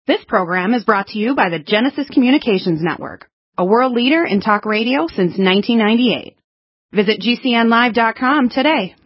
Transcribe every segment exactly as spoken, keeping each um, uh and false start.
This program is brought to you by the Genesis Communications Network, a world leader in talk radio since nineteen ninety-eight. Visit G C N live dot com today.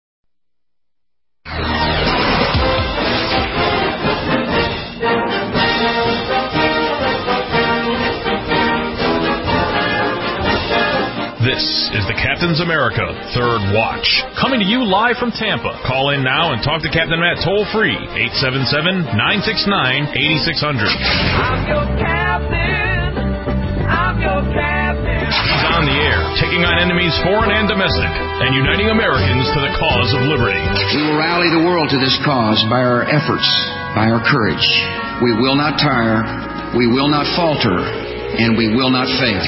This is the Captain's America Third Watch, coming to you live from Tampa. Call in now and talk to Captain Matt toll-free, eight seven seven, nine six nine, eight six zero zero. I'm your captain. I'm your captain. He's on the air, taking on enemies foreign and domestic, and uniting Americans to the cause of liberty. We will rally the world to this cause by our efforts, by our courage. We will not tire, we will not falter, and we will not fail.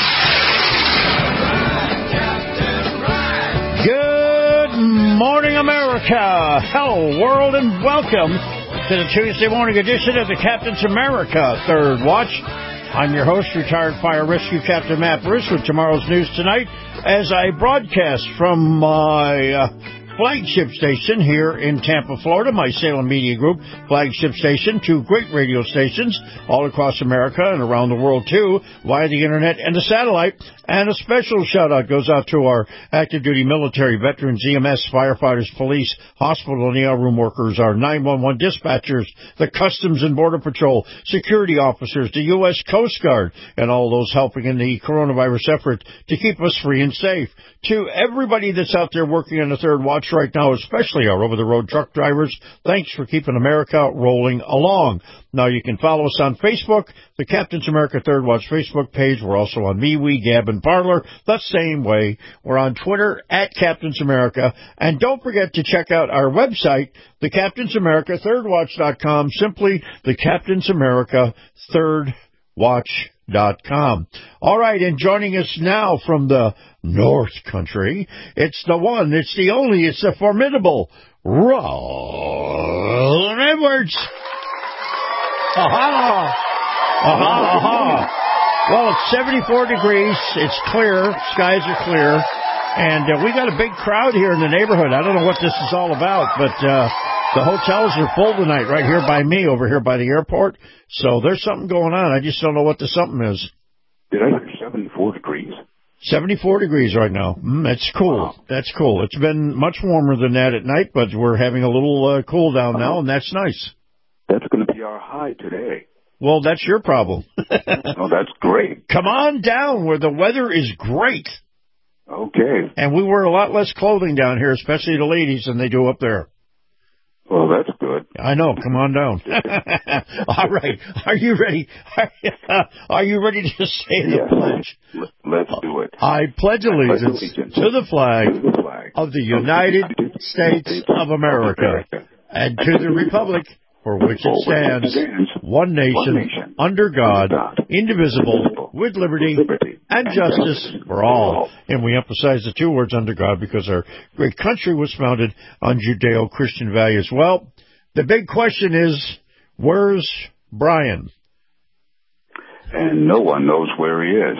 Morning, America. Hello, world, and welcome to the Tuesday morning edition of the Captain's America Third Watch. I'm your host, retired fire rescue Captain Matt Bruce, with tomorrow's news tonight as I broadcast from my uh, flagship station here in Tampa, Florida, my Salem Media Group flagship station, two great radio stations all across America and around the world, too, via the Internet and the satellite. And a special shout-out goes out to our active-duty military, veterans, E M S, firefighters, police, hospital and E R room workers, our nine one one dispatchers, the Customs and Border Patrol, security officers, the U S Coast Guard, and all those helping in the coronavirus effort to keep us free and safe. To everybody that's out there working on the Third Watch right now, especially our over-the-road truck drivers, thanks for keeping America rolling along. Now, you can follow us on Facebook, the Captain's America Third Watch Facebook page. We're also on MeWe, Gab, and Parler, the same way. We're on Twitter, at Captain's America. And don't forget to check out our website, the Captain's America Third Watch dot com, simply the Captain's America Third Watch dot com. All right, and joining us now from the North Country, it's the one, it's the only, it's the formidable Ron Edwards. Aha! Aha, aha. Well, it's seventy-four degrees. It's clear. Skies are clear. And uh, we got a big crowd here in the neighborhood. I don't know what this is all about, but uh, the hotels are full tonight right here by me, over here by the airport. So there's something going on. I just don't know what the something is. Did I hear seventy-four degrees? seventy-four degrees right now. Mm, that's cool. Wow. That's cool. It's been much warmer than that at night, but we're having a little uh, cool down now, and that's nice. That's going to be our high today. Well, that's your problem. Oh, that's great. Come on down where the weather is great. Okay. And we wear a lot less clothing down here, especially the ladies, than they do up there. Well, that's good. I know. Come on down. All right. Are you ready? Are you, uh, are you ready to say the yes. pledge? Let's do it. I pledge allegiance, I pledge allegiance to the flag, to the flag of the United, of the United States, States of America, America and, and to the republic for which it stands, one nation, one nation under God, God indivisible, indivisible, with liberty, liberty and, and justice, justice for all. And we emphasize the two words under God because our great country was founded on Judeo-Christian values. Well, the big question is, where's Brian? And no one knows where he is.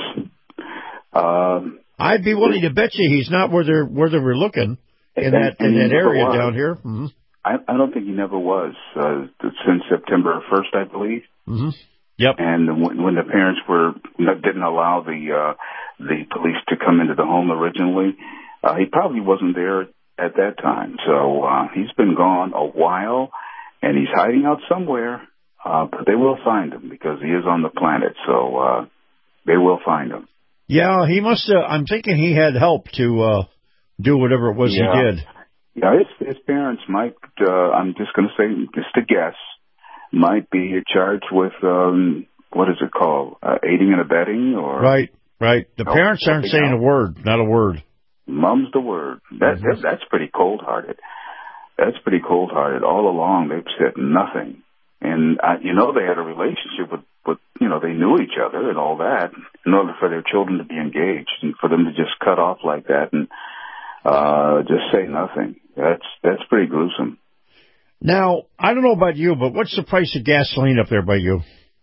Um, I'd be willing to bet you he's not where they're where they were looking in that in that area was. down here. Mm-hmm. I, I don't think he never was uh, since September first, I believe. Mm-hmm. Yep. And when, when the parents were didn't allow the uh, the police to come into the home originally, uh, he probably wasn't there at that time. So uh, he's been gone a while, and he's hiding out somewhere. Uh, but they will find him because he is on the planet. So uh, they will find him. Yeah, he must. Uh, I'm thinking he had help to uh, do whatever it was yeah. he did. Yeah, his, his parents might, uh, I'm just going to say, just a guess, might be charged with, um, what is it called, uh, aiding and abetting? Or Right, right. The parents aren't saying else. a word, not a word. Mum's the word. That, mm-hmm. that That's pretty cold-hearted. That's pretty cold-hearted. All along, they've said nothing. And, uh, you know, they had a relationship with, with, you know, they knew each other and all that in order for their children to be engaged and for them to just cut off like that and uh, just say nothing. That's that's pretty gruesome. Now, I don't know about you, but what's the price of gasoline up there by you?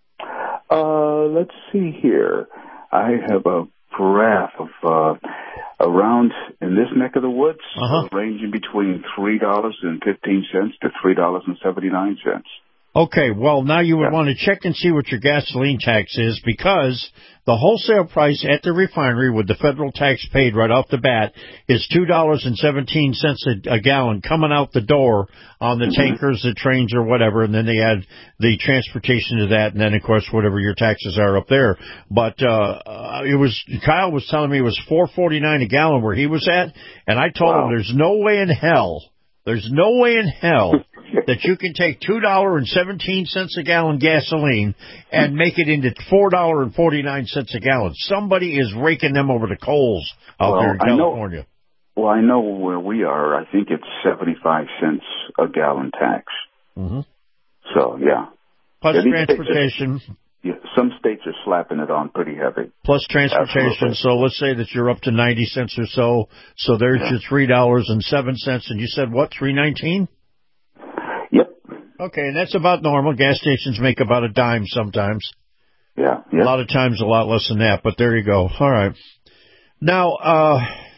Uh, let's see here. I have a graph of uh, around in this neck of the woods, uh-huh. ranging between three dollars and fifteen cents to three dollars and seventy nine cents. Okay, well, now you would Yeah. want to check and see what your gasoline tax is, because the wholesale price at the refinery with the federal tax paid right off the bat is two dollars and seventeen cents a, a gallon coming out the door on the Mm-hmm. tankers, the trains, or whatever, and then they add the transportation to that, and then, of course, whatever your taxes are up there. But uh, uh it was Kyle was telling me it was four forty-nine a gallon where he was at, and I told Wow. him there's no way in hell, there's no way in hell that you can take two dollars and seventeen cents a gallon gasoline and make it into four dollars and forty-nine cents a gallon. Somebody is raking them over the coals out Well, there in I know- California. Well, I know where we are. I think it's seventy-five cents a gallon tax. Mm-hmm. So, yeah. Plus Yeah, these states are- transportation. Yeah, some states are slapping it on pretty heavy. Plus transportation. Absolutely. So let's say that you're up to ninety cents or so. So there's Yeah. your three dollars and seven cents. And you said what, three nineteen? Yep. Okay, and that's about normal. Gas stations make about a dime sometimes. Yeah. A Yep. lot of times a lot less than that, but there you go. All right. Now, uh,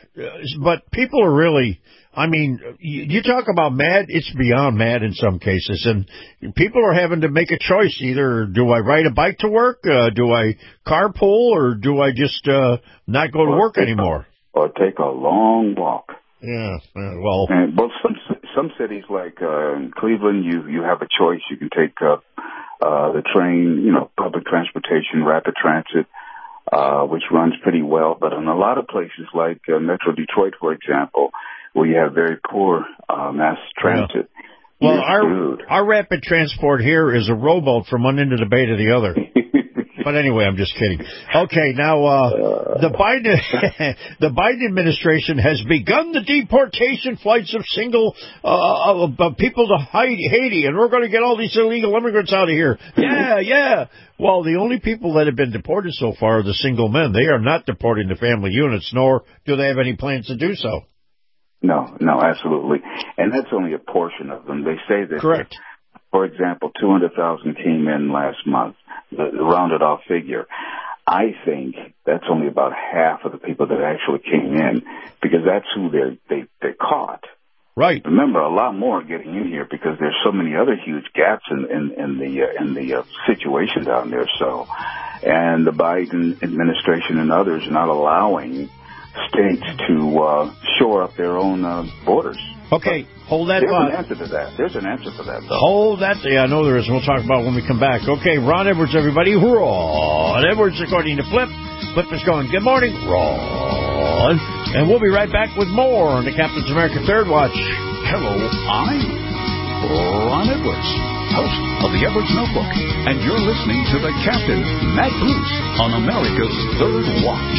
but people are really, I mean, you, you talk about mad, it's beyond mad in some cases, and people are having to make a choice. Either do I ride a bike to work, uh, do I carpool, or do I just uh, not go to Or work take a- anymore? Or take a long walk. Yeah, uh, well, And well, some some cities like uh, in Cleveland, you you have a choice. You can take uh, uh, the train, you know, public transportation, rapid transit, uh, which runs pretty well. But in a lot of places like uh, Metro Detroit, for example, where you have very poor uh, mass transit, well, you're our screwed. our rapid transport here is a rowboat from one end of the bay to the other. But anyway, I'm just kidding. Okay, now uh, the Biden the Biden administration has begun the deportation flights of single uh, of, of people to Haiti, and we're going to get all these illegal immigrants out of here. Yeah, yeah. Well, the only people that have been deported so far are the single men. They are not deporting the family units, nor do they have any plans to do so. No, no, absolutely. And that's only a portion of them. They say that, Correct. for example, two hundred thousand came in last month, the, the rounded off figure. I think that's only about half of the people that actually came in, because that's who they're, they, they caught. Right. Remember, a lot more are getting in here because there's so many other huge gaps in, in, in the uh, in the uh, situation down there. So, and the Biden administration and others are not allowing states to uh, shore up their own uh, borders. Okay, hold that There's thought. an answer to that. There's an answer for that, though. Hold that. Yeah, I know there is. We'll talk about it when we come back. Okay, Ron Edwards, everybody. Ron Edwards, according to Flip. Flip is going, good morning, Ron. And we'll be right back with more on the Captain's America Third Watch. Hello, I'm Ron Edwards, host of the Edwards Notebook, and you're listening to the Captain, Matt Bruce, on America's Third Watch.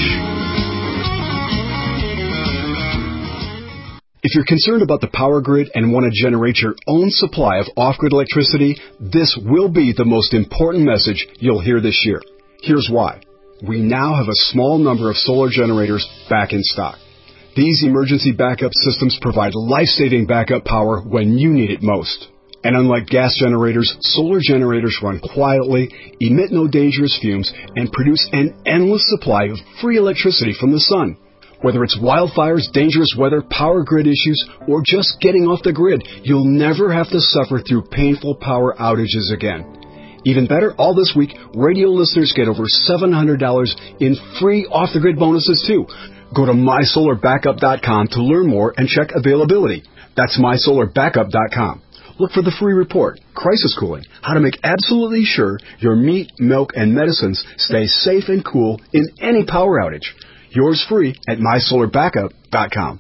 If you're concerned about the power grid and want to generate your own supply of off-grid electricity, this will be the most important message you'll hear this year. Here's why. We now have a small number of solar generators back in stock. These emergency backup systems provide life-saving backup power when you need it most. And unlike gas generators, solar generators run quietly, emit no dangerous fumes, and produce an endless supply of free electricity from the sun. Whether it's wildfires, dangerous weather, power grid issues, or just getting off the grid, you'll never have to suffer through painful power outages again. Even better, all this week, radio listeners get over seven hundred dollars in free off-the-grid bonuses, too. Go to my solar backup dot com to learn more and check availability. That's my solar backup dot com. Look for the free report, Crisis Cooling, how to make absolutely sure your meat, milk, and medicines stay safe and cool in any power outage. Yours free at my solar backup dot com.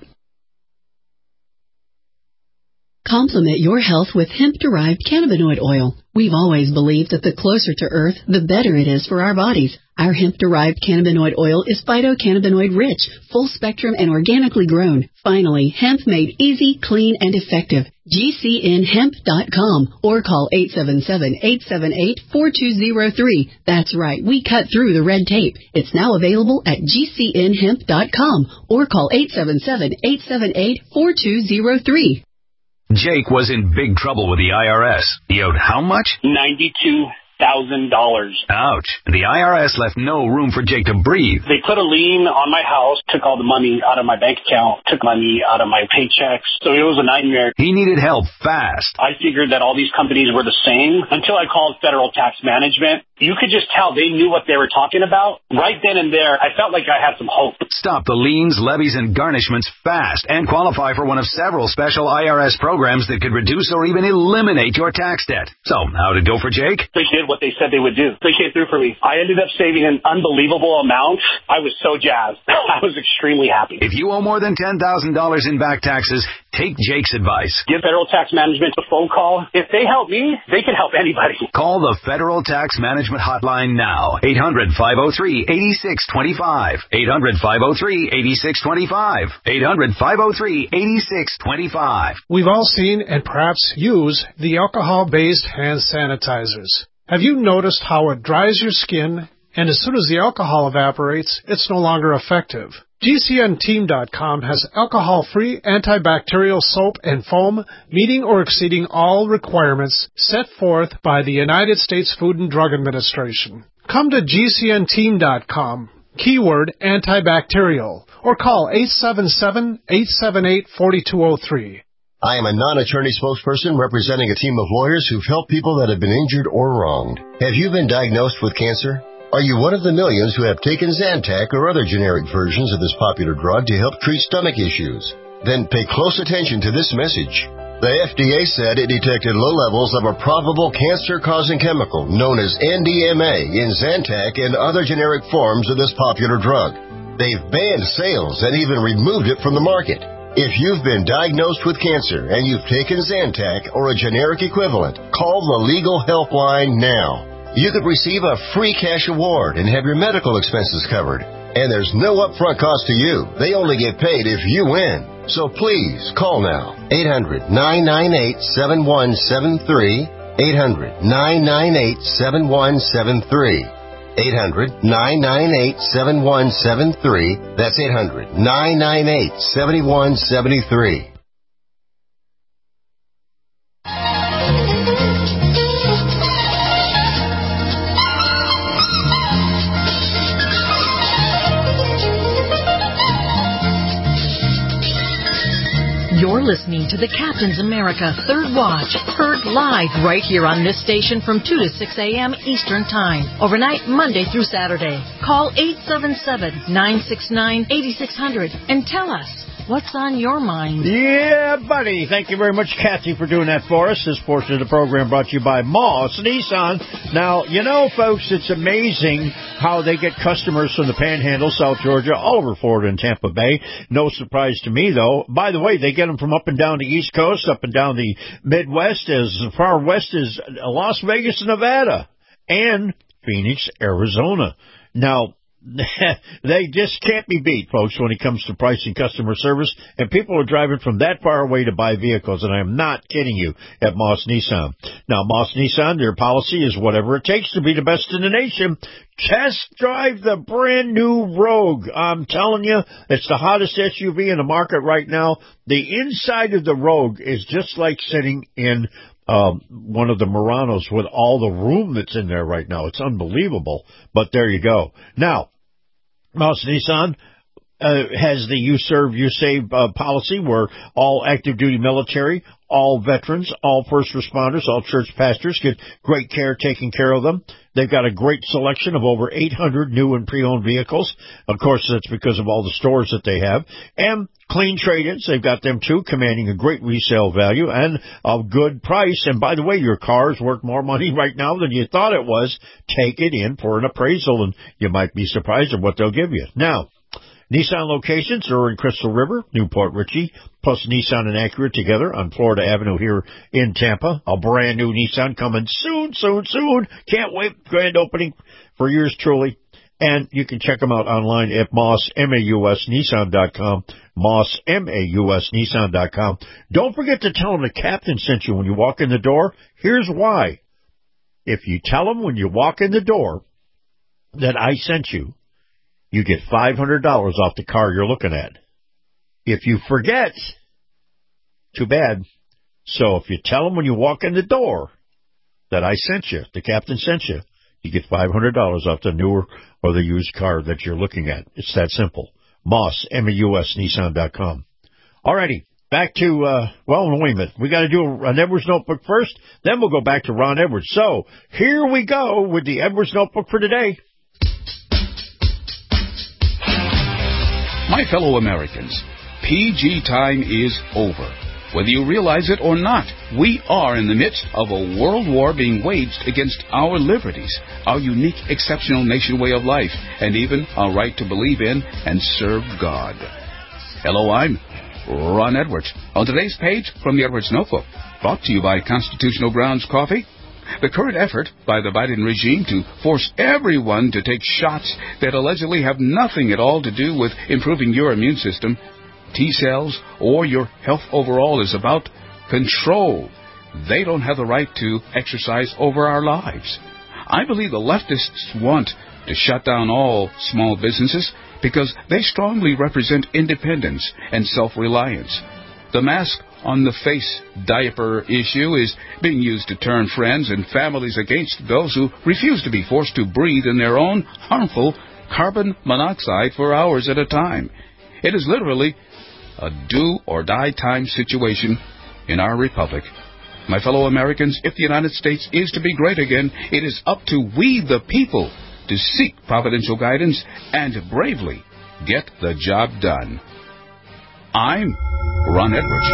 Complement your health with hemp-derived cannabinoid oil. We've always believed that the closer to Earth, the better it is for our bodies. Our hemp-derived cannabinoid oil is phytocannabinoid-rich, full-spectrum, and organically grown. Finally, hemp made easy, clean, and effective. G C N hemp dot com or call eight seven seven, eight seven eight, four two zero three. That's right, we cut through the red tape. It's now available at G C N hemp dot com or call eight seven seven, eight seven eight, four two zero three. Jake was in big trouble with the I R S. He owed how much? ninety-two thousand dollars. Ouch. The I R S left no room for Jake to breathe. They put a lien on my house, took all the money out of my bank account, took money out of my paychecks. So it was a nightmare. He needed help fast. I figured that all these companies were the same until I called Federal Tax Management. You could just tell they knew what they were talking about. Right then and there, I felt like I had some hope. Stop the liens, levies, and garnishments fast and qualify for one of several special I R S programs that could reduce or even eliminate your tax debt. So, how did it go for Jake? They did what they said they would do. They came through for me. I ended up saving an unbelievable amount. I was so jazzed. I was extremely happy. If you owe more than ten thousand dollars in back taxes, take Jake's advice. Give Federal Tax Management a phone call. If they help me, they can help anybody. Call the Federal Tax Management hotline now. eight hundred, five oh three, eight six two five. eight hundred, five oh three, eight six two five. eight hundred, five oh three, eight six two five. We've all seen and perhaps use the alcohol-based hand sanitizers. Have you noticed how it dries your skin, and as soon as the alcohol evaporates, it's no longer effective? G C N Team dot com has alcohol-free antibacterial soap and foam meeting or exceeding all requirements set forth by the United States Food and Drug Administration. Come to G C N Team dot com, keyword antibacterial, or call eight seven seven, eight seven eight, four two zero three. I am a non-attorney spokesperson representing a team of lawyers who've helped people that have been injured or wronged. Have you been diagnosed with cancer? Are you one of the millions who have taken Zantac or other generic versions of this popular drug to help treat stomach issues? Then pay close attention to this message. The F D A said it detected low levels of a probable cancer-causing chemical known as N D M A in Zantac and other generic forms of this popular drug. They've banned sales and even removed it from the market. If you've been diagnosed with cancer and you've taken Zantac or a generic equivalent, call the Legal Helpline now. You could receive a free cash award and have your medical expenses covered. And there's no upfront cost to you. They only get paid if you win. So please, call now. eight hundred, nine nine eight, seven one seven three. eight hundred, nine nine eight, seven one seven three. eight hundred, nine nine eight, seven one seven three. That's eight hundred, nine nine eight, seven one seven three. You're listening to the Captain's America Third Watch, heard live right here on this station from two to six a.m. Eastern Time, overnight Monday through Saturday. Call eight seven seven, nine six nine, eight six zero zero and tell us what's on your mind. Yeah, buddy. Thank you very much, Kathy, for doing that for us. This portion of the program brought to you by Moss Nissan. Now, you know, folks, it's amazing how they get customers from the Panhandle, South Georgia, all over Florida and Tampa Bay. No surprise to me, though. By the way, they get them from up and down the East Coast, up and down the Midwest, as far west as Las Vegas, Nevada, and Phoenix, Arizona. Now, they just can't be beat, folks, when it comes to pricing customer service, and people are driving from that far away to buy vehicles, and I am not kidding you, at Moss Nissan. Now, Moss Nissan, their policy is whatever it takes to be the best in the nation. Test drive the brand new Rogue. I'm telling you, it's the hottest S U V in the market right now. The inside of the Rogue is just like sitting in Um, one of the Muranos with all the room that's in there right now. It's unbelievable. But there you go. Now, Moss Nissan uh, has the You Serve, You Save uh, policy where all active duty military, all veterans, all first responders, all church pastors get great care taking care of them. They've got a great selection of over eight hundred new and pre-owned vehicles. Of course, that's because of all the stores that they have. And clean trade-ins, they've got them too, commanding a great resale value and a good price. And by the way, your car is worth more money right now than you thought it was. Take it in for an appraisal, and you might be surprised at what they'll give you. Now, Nissan locations are in Crystal River, Newport Richey, plus Nissan and Acura together on Florida Avenue here in Tampa. A brand new Nissan coming soon, soon, soon. Can't wait. Grand opening for yours truly. And you can check them out online at Moss, M A U S, Nissan dot com, Moss, M A U S, Nissan dot com. Don't forget to tell them the captain sent you when you walk in the door. Here's why. If you tell them when you walk in the door that I sent you, you get five hundred dollars off the car you're looking at. If you forget, too bad. So if you tell them when you walk in the door that I sent you, the captain sent you, you get five hundred dollars off the newer or the used car that you're looking at. It's that simple. Moss, M A U S, Nissan dot com. All righty. Back to, uh, well, wait a minute. We got to do an Edwards Notebook first, then we'll go back to Ron Edwards. So, here we go with the Edwards Notebook for today. My fellow Americans, P G time is over. Whether you realize it or not, we are in the midst of a world war being waged against our liberties, our unique, exceptional nation way of life, and even our right to believe in and serve God. Hello, I'm Ron Edwards. On today's page from the Edwards Notebook, brought to you by Constitutional Grounds Coffee, the current effort by the Biden regime to force everyone to take shots that allegedly have nothing at all to do with improving your immune system, T-cells, or your health overall is about control. They don't have the right to exercise over our lives. I believe the leftists want to shut down all small businesses because they strongly represent independence and self-reliance. The mask on the face diaper issue is being used to turn friends and families against those who refuse to be forced to breathe in their own harmful carbon monoxide for hours at a time. It is literally a do-or-die time situation in our republic. My fellow Americans, if the United States is to be great again, it is up to we the people to seek providential guidance and bravely get the job done. I'm Ron Edwards.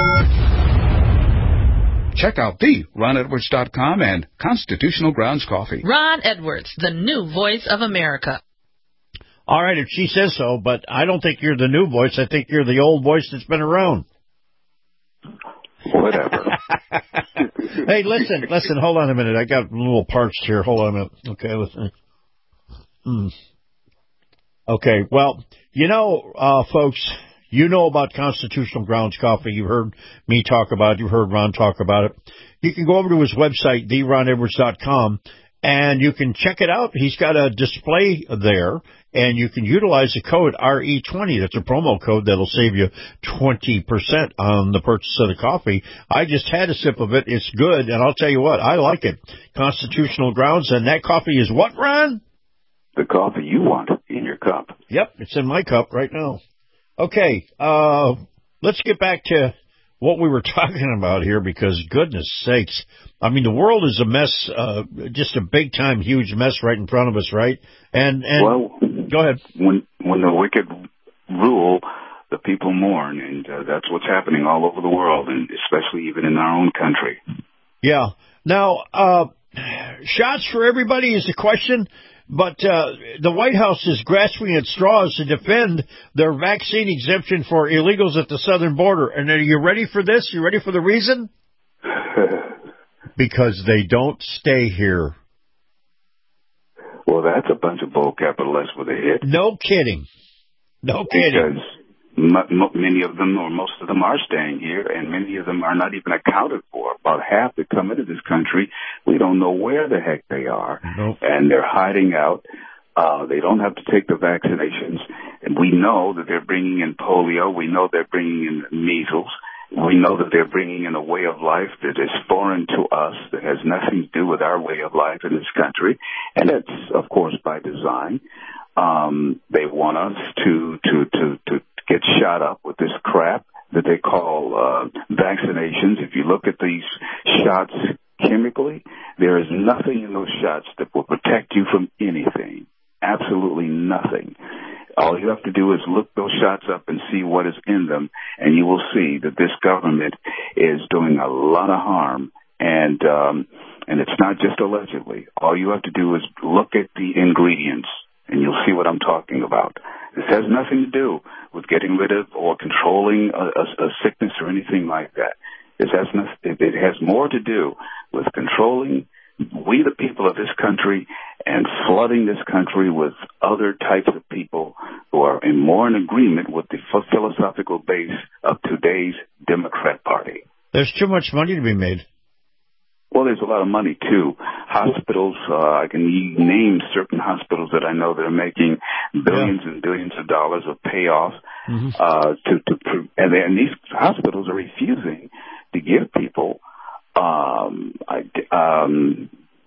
Check out the ron edwards dot com and Constitutional Grounds Coffee. Ron Edwards, the new voice of America. All right, if she says so, but I don't think you're the new voice. I think you're the old voice that's been around. Whatever. Hey, listen, listen, hold on a minute. I got a little parched here. Hold on a minute. Okay, listen. Mm. Okay, well, you know, uh, folks, you know about Constitutional Grounds Coffee. You've heard me talk about it. You've heard Ron talk about it. You can go over to his website, the ron edwards dot com, and you can check it out. He's got a display there, and you can utilize the code R E twenty. That's a promo code that'll save you twenty percent on the purchase of the coffee. I just had a sip of it. It's good, and I'll tell you what, I like it. Constitutional Grounds, and that coffee is what, Ron? The coffee you want in your cup. Yep, it's in my cup right now. Okay, uh, let's get back to what we were talking about here, because goodness sakes, I mean, the world is a mess, uh, just a big-time, huge mess right in front of us, right? And, and well, go ahead. When when the wicked rule, the people mourn, and uh, that's what's happening all over the world, and especially even in our own country. Yeah. Now, uh, shots for everybody is the question. But uh, the White House is grasping at straws to defend their vaccine exemption for illegals at the southern border. And are you ready for this? You ready for the reason? Because they don't stay here. Well, that's a bunch of bull capitalists with a hit. No kidding. No kidding. Because m- m- many of them, or most of them, are staying here, and many of them are not even accounted for. About half that come into this country, we don't know where the heck they are, nope. And they're hiding out. Uh, they don't have to take the vaccinations, and we know that they're bringing in polio. We know they're bringing in measles. We know that they're bringing in a way of life that is foreign to us, that has nothing to do with our way of life in this country, and that's, of course, by design. Um, they want us to, to, to, to get shot up with this crap that they call uh, vaccinations. If you look at these shots chemically, there is nothing in those shots that will protect you from anything. Absolutely nothing. All you have to do is look those shots up and see what is in them, and you will see that this government is doing a lot of harm. And um, and it's not just allegedly. All you have to do is look at the ingredients, and you'll see what I'm talking about. This has nothing to do with getting rid of or controlling a, a, a sickness or anything like that. This has nothing, it has more to do with controlling we the people of this country and flooding this country with other types of people who are in more in agreement with the philosophical base of today's Democrat Party. There's too much money to be made. Well, there's a lot of money, too. Hospitals, uh, I can name certain hospitals that I know that are making billions yeah. and billions of dollars of payoff. Mm-hmm. uh, to, to, and, they, and these hospitals are refusing to give people um, um,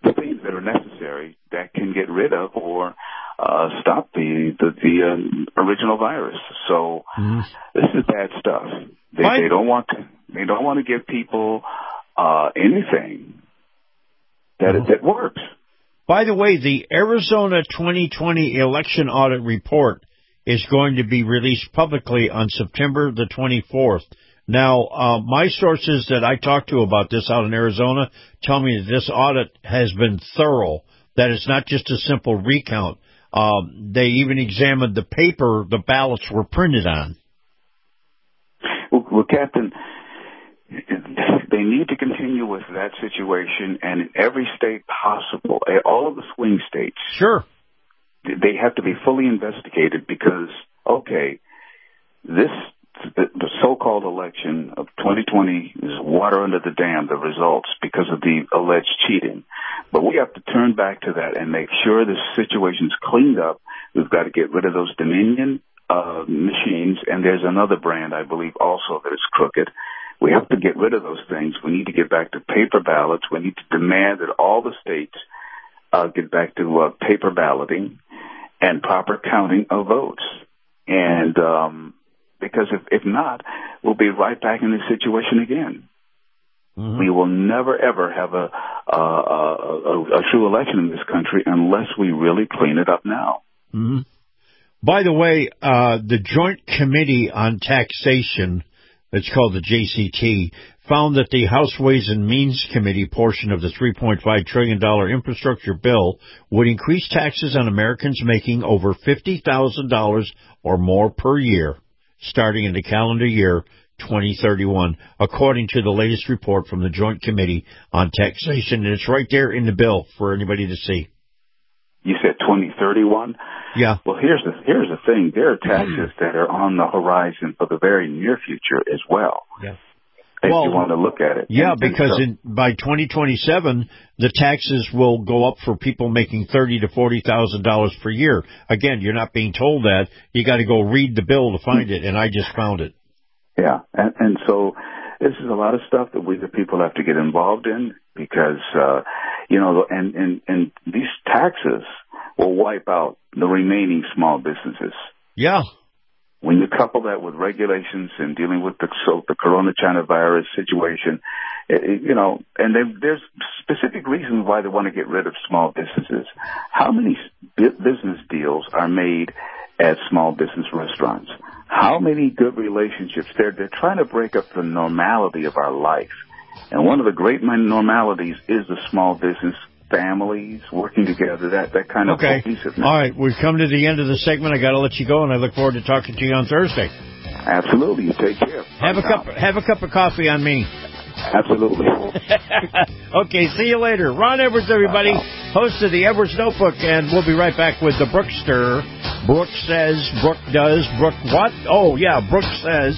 the things that are necessary that can get rid of or uh, stop the the, the uh, original virus. So mm. this is bad stuff. They, they don't want to. They don't want to give people uh, anything that mm. that works. By the way, the Arizona twenty twenty election audit report is going to be released publicly on September the twenty-fourth. Now, uh, my sources that I talked to about this out in Arizona tell me that this audit has been thorough, that it's not just a simple recount. Um, they even examined the paper the ballots were printed on. Well, well, Captain, they need to continue with that situation, and in every state possible, all of the swing states. Sure. They have to be fully investigated because, okay, this the, the so-called election of twenty twenty is water under the dam, the results, because of the alleged cheating. But we have to turn back to that and make sure this situation's cleaned up. We've got to get rid of those Dominion uh, machines, and there's another brand, I believe, also that is crooked. We have to get rid of those things. We need to get back to paper ballots. We need to demand that all the states uh, get back to uh, paper balloting and proper counting of votes. And um, because if, if not, we'll be right back in this situation again. Mm-hmm. We will never, ever have a, a, a, a true election in this country unless we really clean it up now. Mm-hmm. By the way, uh, the Joint Committee on Taxation, it's called the J C T, found that the House Ways and Means Committee portion of the three point five trillion dollars infrastructure bill would increase taxes on Americans making over fifty thousand dollars or more per year, starting in the calendar year twenty thirty-one, according to the latest report from the Joint Committee on Taxation. And it's right there in the bill for anybody to see. You said twenty thirty-one? Yeah. Well, here's the here's the thing. There are taxes that are on the horizon for the very near future as well. Yeah. If well, you want to look at it. Yeah, and, because and so, in, by twenty twenty-seven, the taxes will go up for people making thirty to forty thousand dollars per year. Again, you're not being told that. You got to go read the bill to find it, and I just found it. Yeah, and, and so this is a lot of stuff that we the people have to get involved in because uh, you know, and and and these taxes will wipe out the remaining small businesses. Yeah. When you couple that with regulations and dealing with the so the Corona China virus situation, it, it, you know, and they, there's specific reasons why they want to get rid of small businesses. How many business deals are made at small business restaurants? How many good relationships? They're they're trying to break up the normality of our life, and one of the great normalities is the small business. Families working together, that, that kind of okay. cohesiveness. All right, we've come to the end of the segment. I got to let you go, and I look forward to talking to you on Thursday. Absolutely. You take care. Have Bye a now. cup. Have a cup of coffee on me. Absolutely. Okay, see you later. Ron Edwards, everybody, host of the Edwards Notebook, and we'll be right back with the Brookster. Brooke says, Brooke does, Brooke what? Oh, yeah, Brooke says.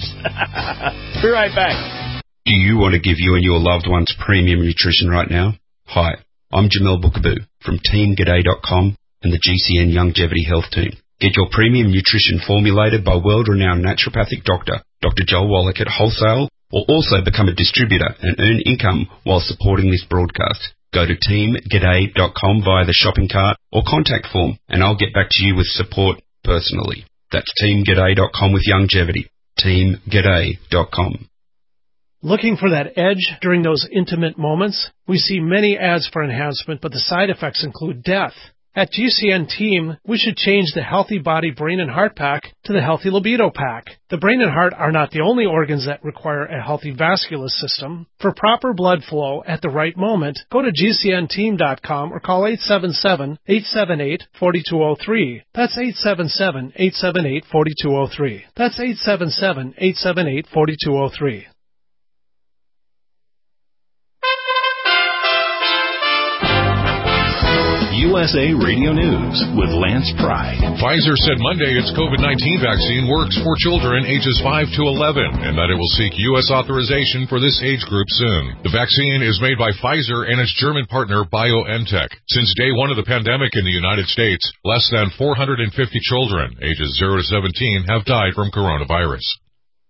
Be right back. Do you want to give you and your loved ones premium nutrition right now? Hi. I'm Jamel Bookaboo from Team G'day dot com and the G C N Longevity Health Team. Get your premium nutrition formulated by world-renowned naturopathic doctor, Doctor Joel Wallach at wholesale, or also become a distributor and earn income while supporting this broadcast. Go to Team G'day dot com via the shopping cart or contact form, and I'll get back to you with support personally. That's Team G'day dot com with longevity. Team G'day dot com. Looking for that edge during those intimate moments? We see many ads for enhancement, but the side effects include death. At G C N Team, we should change the Healthy Body, Brain, and Heart Pack to the Healthy Libido Pack. The brain and heart are not the only organs that require a healthy vascular system. For proper blood flow at the right moment, go to G C N team dot com or call eight seven seven, eight seven eight, four two zero three. That's eight seven seven, eight seven eight, four two zero three. That's eight seven seven, eight seven eight, four two zero three. U S A Radio News with Lance Pride. Pfizer said Monday its COVID nineteen vaccine works for children ages five to eleven and that it will seek U S authorization for this age group soon. The vaccine is made by Pfizer and its German partner BioNTech. Since day one of the pandemic in the United States, less than four hundred fifty children ages zero to seventeen have died from coronavirus.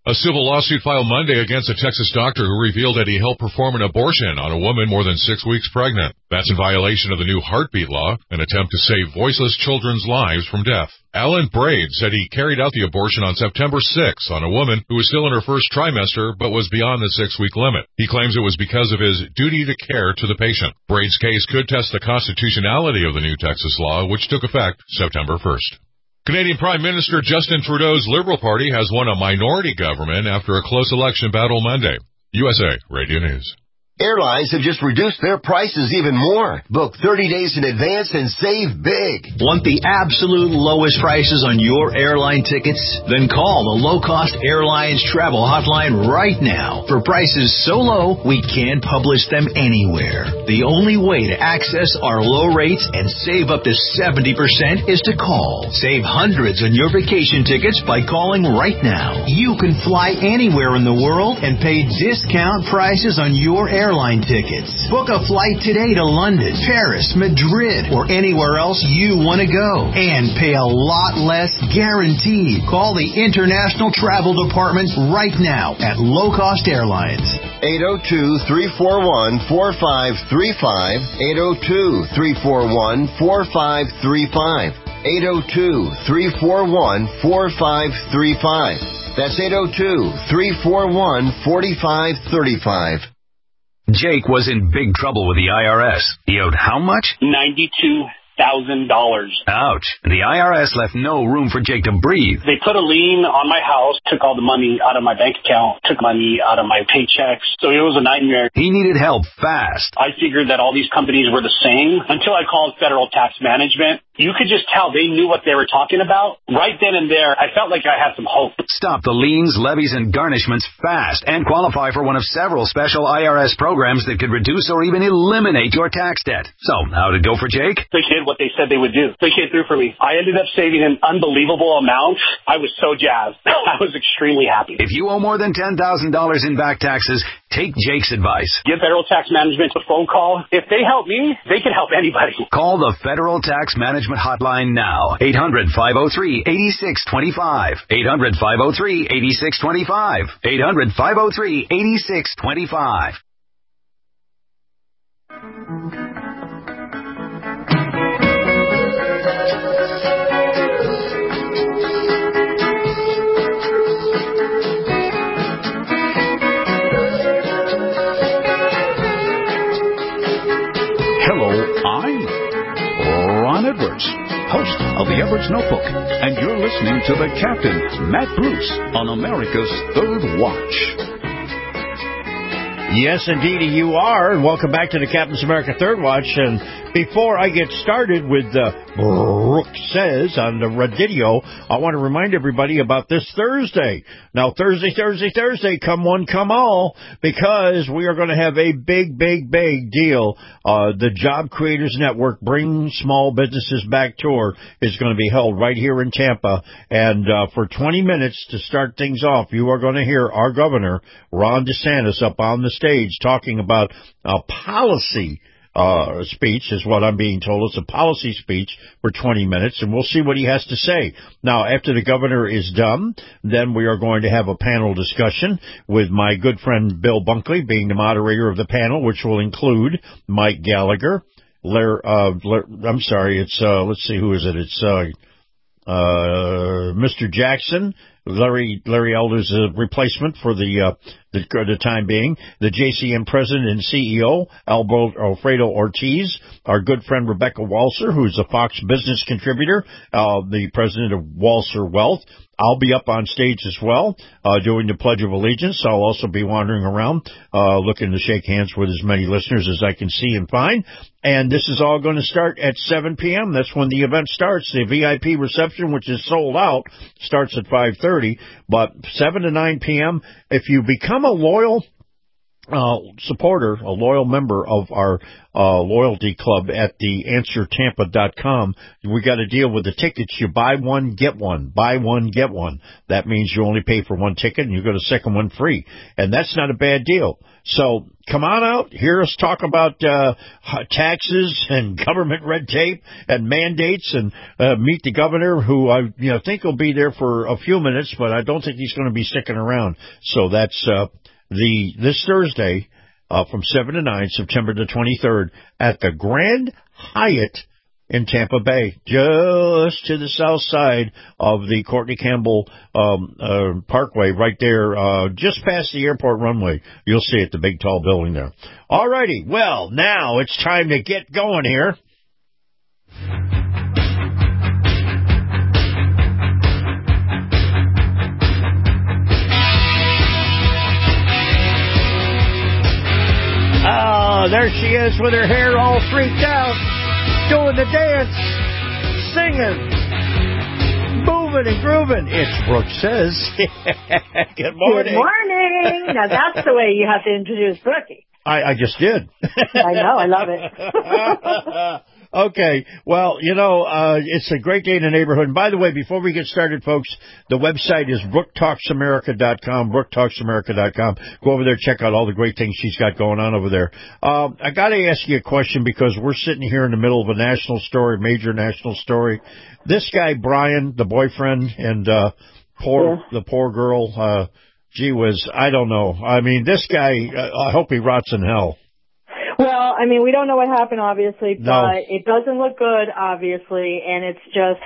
A civil lawsuit filed Monday against a Texas doctor who revealed that he helped perform an abortion on a woman more than six weeks pregnant. That's in violation of the new heartbeat law, an attempt to save voiceless children's lives from death. Alan Braid said he carried out the abortion on September sixth on a woman who was still in her first trimester but was beyond the six-week limit. He claims it was because of his duty to care to the patient. Braid's case could test the constitutionality of the new Texas law, which took effect September first. Canadian Prime Minister Justin Trudeau's Liberal Party has won a minority government after a close election battle Monday. U S A Radio News. Airlines have just reduced their prices even more. Book thirty days in advance and save big. Want the absolute lowest prices on your airline tickets? Then call the Low Cost Airlines Travel Hotline right now. For prices so low, we can't publish them anywhere. The only way to access our low rates and save up to seventy percent is to call. Save hundreds on your vacation tickets by calling right now. You can fly anywhere in the world and pay discount prices on your airline airline tickets. Book a flight today to London, Paris, Madrid, or anywhere else you want to go. And pay a lot less guaranteed. Call the International Travel Department right now at Low Cost Airlines. eight oh two, three four one, four five three five. eight oh two, three four one, four five three five. eight oh two, three four one, four five three five. That's eight oh two, three four one, four five three five. Jake was in big trouble with the I R S. He owed how much? ninety-two thousand dollars. Ouch. And the I R S left no room for Jake to breathe. They put a lien on my house, took all the money out of my bank account, took money out of my paychecks. So it was a nightmare. He needed help fast. I figured that all these companies were the same until I called Federal Tax Management. You could just tell they knew what they were talking about. Right then and there, I felt like I had some hope. Stop the liens, levies, and garnishments fast and qualify for one of several special I R S programs that could reduce or even eliminate your tax debt. So, how'd it go for Jake? They did what they said they would do. They came through for me. I ended up saving an unbelievable amount. I was so jazzed. I was extremely happy. If you owe more than ten thousand dollars in back taxes, take Jake's advice. Give Federal Tax Management a phone call. If they help me, they can help anybody. Call the Federal Tax Management hotline now. eight hundred, five oh three, eight six two five. eight hundred, five oh three, eight six two five. eight hundred, five oh three, eight six two five. Hello, I'm Ron Edwards, host of the Edwards Notebook, and you're listening to the Captain, Matt Bruce, on America's Third Watch. Yes, indeed, you are. And welcome back to the Captain's America Third Watch. And before I get started with uh, Brooke Says on the radio, I want to remind everybody about this Thursday. Now, Thursday, Thursday, Thursday, come one, come all, because we are going to have a big, big, big deal. Uh, the Job Creators Network Bring Small Businesses Back tour is going to be held right here in Tampa. And uh, for twenty minutes to start things off, you are going to hear our governor, Ron DeSantis, up on the stage talking about a policy uh speech, is what I'm being told. It's a policy speech for twenty minutes, and we'll see what he has to say. Now, after the governor is done, then we are going to have a panel discussion with my good friend Bill Bunkley being the moderator of the panel, which will include Mike Gallagher, Larry, uh, Larry, I'm sorry, it's, uh, let's see, who is it? It's, uh, uh, Mister Jackson, Larry Larry Elder's uh, replacement for the, uh, the the time being, the J C M president and C E O, Alfredo Ortiz, our good friend Rebecca Walser, who's a Fox Business contributor, uh, the president of Walser Wealth. I'll be up on stage as well, uh, doing the Pledge of Allegiance. I'll also be wandering around, uh, looking to shake hands with as many listeners as I can see and find. And this is all going to start at seven p.m. That's when the event starts. The V I P reception, which is sold out, starts at five thirty. But seven to nine p.m., if you become a loyal uh, supporter, a loyal member of our uh, loyalty club at the answer tampa dot com, we got a deal with the tickets. You buy one, get one. Buy one, get one. That means you only pay for one ticket and you get a second one free. And that's not a bad deal. So come on out, hear us talk about uh, taxes and government red tape and mandates, and uh, meet the governor, who I you know think will be there for a few minutes, but I don't think he's going to be sticking around. So that's uh, the this Thursday uh, from seven to nine, September the twenty-third, at the Grand Hyatt in Tampa Bay, just to the south side of the Courtney Campbell um, uh, Parkway, right there, uh, just past the airport runway. You'll see it, the big tall building there. All righty, well, now it's time to get going here. Oh, there she is with her hair all freaked out, doing the dance, singing, moving and grooving. It's Brooke Says. Good morning. Good morning. Now that's the way you have to introduce Brookie. I, I just did. I know. I love it. Okay. Well, you know, uh, it's a great day in the neighborhood. And by the way, before we get started, folks, the website is brooke talks america dot com, brooke talks america dot com. Go over there, check out all the great things she's got going on over there. Um, I got to ask you a question, because we're sitting here in the middle of a national story, major national story. This guy, Brian, the boyfriend, and uh, poor yeah. the poor girl, uh, gee whiz, I don't know. I mean, this guy, uh, I hope he rots in hell. Well, I mean, we don't know what happened, obviously, but no. It doesn't look good, obviously, and it's just,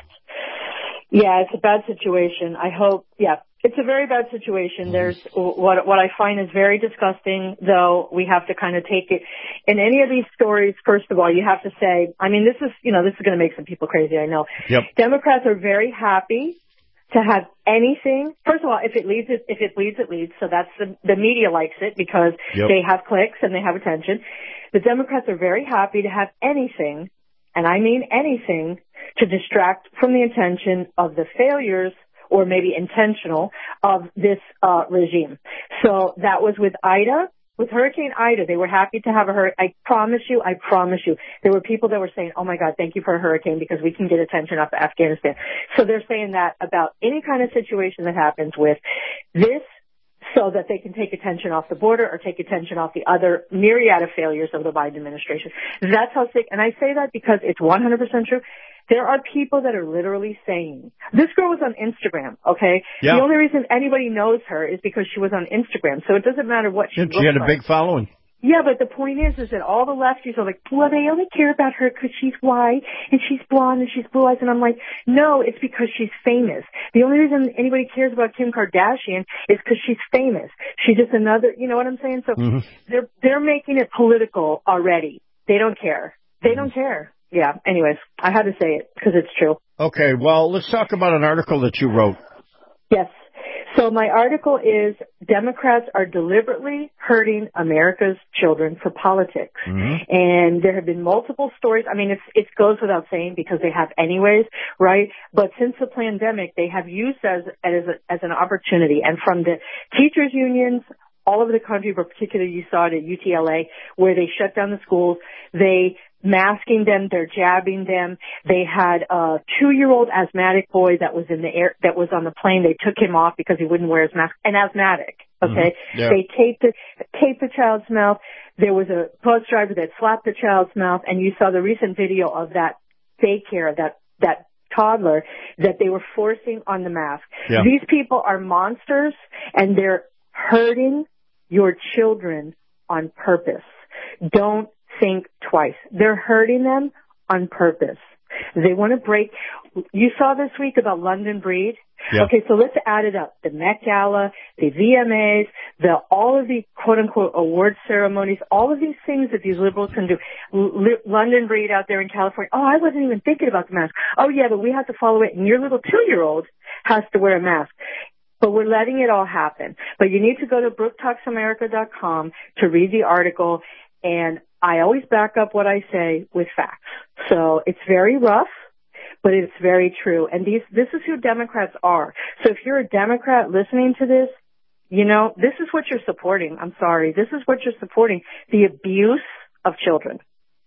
yeah, it's a bad situation. I hope, yeah, it's a very bad situation. There's what what I find is very disgusting, though. We have to kind of take it in any of these stories. First of all, you have to say, I mean, this is, you know, this is going to make some people crazy, I know. Yep. Democrats are very happy to have anything. First of all, if it leads, it, if it leads, it leads. So that's the, the media likes it, because yep. they have clicks and they have attention. The Democrats are very happy to have anything, and I mean anything, to distract from the attention of the failures, or maybe intentional, of this uh, regime. So that was with Ida. With Hurricane Ida, they were happy to have a hurricane. I promise you, I promise you, there were people that were saying, oh my God, thank you for a hurricane, because we can get attention off of Afghanistan. So they're saying that about any kind of situation that happens with this, so that they can take attention off the border or take attention off the other myriad of failures of the Biden administration. That's how sick, and I say that because it's one hundred percent true. There are people that are literally saying, this girl was on Instagram, okay? Yeah. The only reason anybody knows her is because she was on Instagram, so it doesn't matter what she She looks had a like. big following. Yeah, but the point is, is that all the lefties are like, well, they only care about her because she's white and she's blonde and she's blue eyes. And I'm like, no, it's because she's famous. The only reason anybody cares about Kim Kardashian is because she's famous. She's just another, you know what I'm saying? So mm-hmm. they're they're making it political already. They don't care. They mm-hmm. don't care. Yeah. Anyways, I had to say it because it's true. Okay. Well, let's talk about an article that you wrote. Yes. So my article is, Democrats are deliberately hurting America's children for politics. Mm-hmm. And there have been multiple stories. I mean, it's, it goes without saying, because they have anyways, right? But since the pandemic, they have used as, as, a, as an opportunity. And from the teachers unions all over the country, but particularly you saw it at U T L A, where they shut down the schools, they masking them, they're jabbing them. They had a two-year-old asthmatic boy that was in the air, that was on the plane. They took him off because he wouldn't wear his mask. An asthmatic, okay? Mm-hmm. Yeah. They taped the, taped the child's mouth. There was a bus driver that slapped the child's mouth, and you saw the recent video of that daycare, that, that toddler that they were forcing on the mask. Yeah. These people are monsters, and they're hurting your children on purpose. Don't think twice. They're hurting them on purpose. They want to break. You saw this week about London Breed. Yeah. Okay, so let's add it up. The Met Gala, the V M As, the all of the quote-unquote award ceremonies, all of these things that these liberals can do. L- London Breed out there in California. Oh, I wasn't even thinking about the mask. Oh, yeah, but we have to follow it, and your little two-year-old has to wear a mask. But we're letting it all happen. But you need to go to brooke talks america dot com to read the article, and I always back up what I say with facts. So it's very rough, but it's very true. And these, this is who Democrats are. So if you're a Democrat listening to this, You know, this is what you're supporting. I'm sorry. This is what you're supporting, the abuse of children.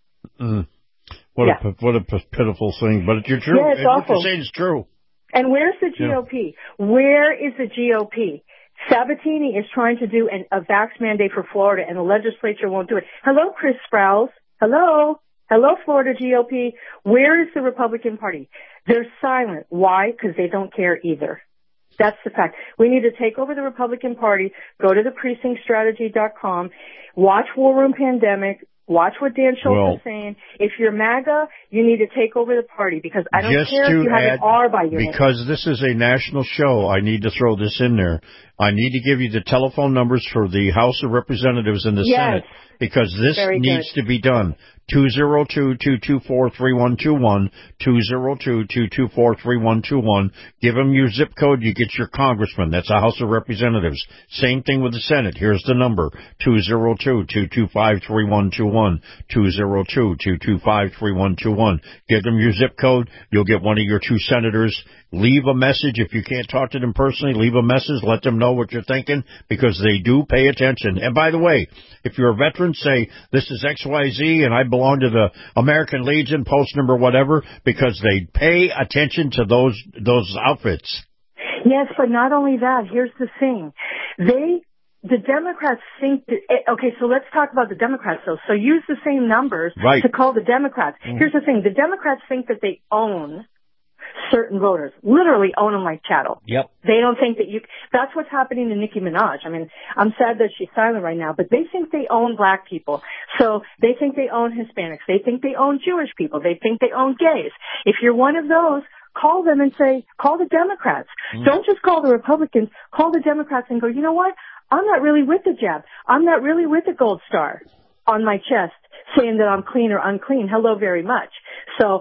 Mm. What, yeah. a, what a pitiful thing. But you're true. Yeah, it's what awful. you're saying is true. And where's the G O P? Yeah. Where is the G O P? Sabatini is trying to do an, a vax mandate for Florida, and the legislature won't do it. Hello, Chris Sprouse. Hello. Hello, Florida G O P. Where is the Republican Party? They're silent. Why? Because they don't care either. That's the fact. We need to take over the Republican Party, go to the precinct strategy dot com, watch War Room Pandemic, watch what Dan Schultz well, is saying. If you're MAGA, you need to take over the party, because I don't care if you have add, an R by your name. Because this is a national show, I need to throw this in there. I need to give you the telephone numbers for the House of Representatives and the yes. Senate, because this Very needs good. to be done. two oh two, two two four, three one two one, two oh two, two two four, three one two one. Give them your zip code, you get your congressman. That's the House of Representatives. Same thing with the Senate. Here's the number, two oh two, two two five, three one two one, two oh two, two two five, three one two one. Give them your zip code, you'll get one of your two senators. Leave a message. If you can't talk to them personally, leave a message. Let them know what you're thinking, because they do pay attention. And by the way, if you're a veteran, say, this is X Y Z and I belong to the American Legion, post number whatever, because they pay attention to those those outfits. Yes, but not only that. Here's the thing. They, the Democrats think that, okay, so let's talk about the Democrats, though. So use the same numbers right. to call the Democrats. Mm. Here's the thing. The Democrats think that they own certain voters, literally own them like chattel. Yep. They don't think that you, that's what's happening to Nicki Minaj. I mean, I'm sad that she's silent right now, but they think they own black people. So they think they own Hispanics. They think they own Jewish people. They think they own gays. If you're one of those, call them and say, call the Democrats. Mm. Don't just call the Republicans. Call the Democrats and go, you know what? I'm not really with the jab. I'm not really with the gold star on my chest saying that I'm clean or unclean. Hello very much. So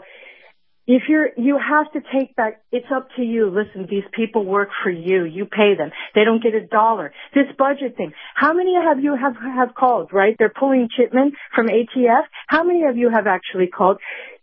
if you're, you have to take back, it's up to you. Listen, these people work for you. You pay them. They don't get a dollar. This budget thing. How many have you have, have called, right? They're pulling Chipman from A T F. How many of you have actually called?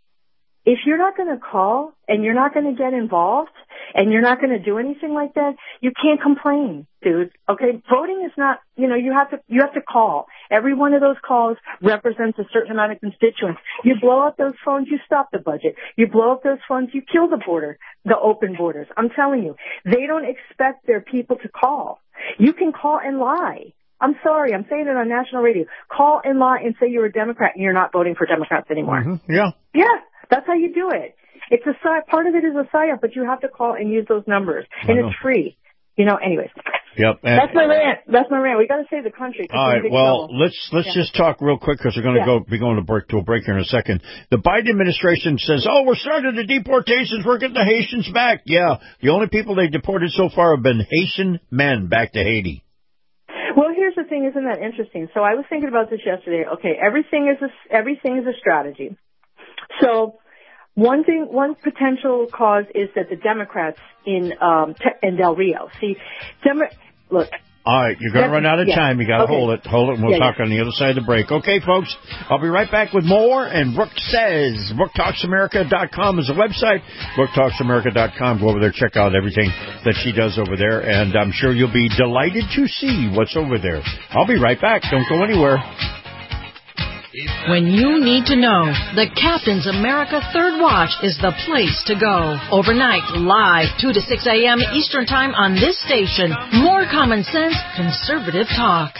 If you're not going to call and you're not going to get involved and you're not going to do anything like that, you can't complain, dude. Okay? Voting is not, you know, you have to, you have to call. Every one of those calls represents a certain amount of constituents. You blow up those phones, you stop the budget. You blow up those phones, you kill the border, the open borders. I'm telling you, they don't expect their people to call. You can call and lie. I'm sorry, I'm saying it on national radio. Call and lie and say you're a Democrat and you're not voting for Democrats anymore. Mm-hmm. Yeah. Yeah. That's how you do it. It's a part of it is a psyop, but you have to call and use those numbers, and it's free. You know. Anyways. Yep. And that's my rant. That's my rant. We got to save the country. All right. Well, trouble. let's let's yeah. just talk real quick, because we're going to yeah. go be going to break to a break here in a second. The Biden administration says, "Oh, we're starting the deportations. We're getting the Haitians back." Yeah. The only people they deported so far have been Haitian men back to Haiti. Well, here's the thing. Isn't that interesting? So I was thinking about this yesterday. Okay, everything is a, everything is a strategy. So one thing, one potential cause is that the Democrats in um in Del Rio. See, Demo- look. All right, you're going to run out of yeah. time. You got to okay. hold it, hold it, and we'll yeah, talk yeah. on the other side of the break. Okay, folks, I'll be right back with more. And Brooke says, Brooke Talks America dot com is the website. Brooke Talks America dot com. Go over there, check out everything that she does over there, and I'm sure you'll be delighted to see what's over there. I'll be right back. Don't go anywhere. When you need to know, the Captain's America Third Watch is the place to go. Overnight, live, two to six a.m. Eastern Time on this station. More common sense, conservative talk.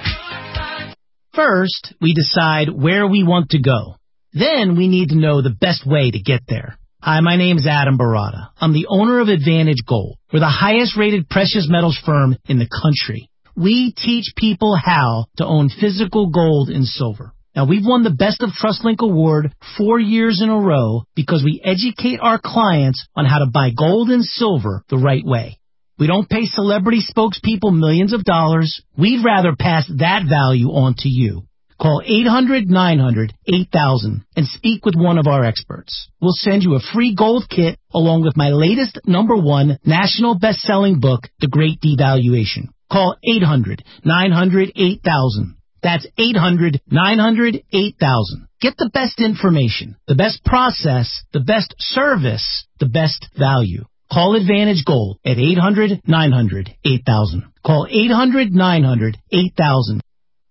First, we decide where we want to go. Then we need to know the best way to get there. Hi, my name is Adam Barada. I'm the owner of Advantage Gold. We're the highest rated precious metals firm in the country. We teach people how to own physical gold and silver. Now, we've won the Best of TrustLink Award four years in a row because we educate our clients on how to buy gold and silver the right way. We don't pay celebrity spokespeople millions of dollars. We'd rather pass that value on to you. Call eight hundred, nine hundred, eight thousand and speak with one of our experts. We'll send you a free gold kit along with my latest number one national best-selling book, The Great Devaluation. Call eight hundred, nine hundred, eight thousand. That's eight hundred, nine hundred, eight thousand. Get the best information, the best process, the best service, the best value. Call Advantage Gold at eight hundred nine hundred eight thousand. Call eight hundred nine hundred eight thousand.